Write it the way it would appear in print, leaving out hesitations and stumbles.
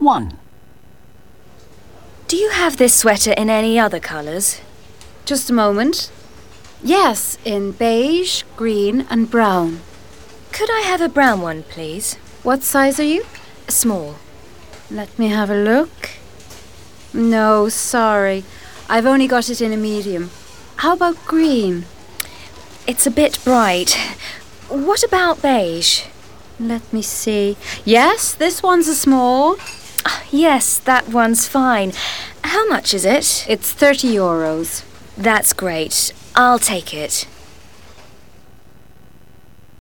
1. Do you have this sweater in any other colours? Just a moment. Yes, in beige, green and brown. Could I have a brown one, please? What size are you? Small. Let me have a look. No, sorry. I've only got it in a medium. How about green? It's a bit bright. What about beige? Let me see. Yes, this one's a small. Yes, that one's fine. How much is it? It's €30. That's great. I'll take it.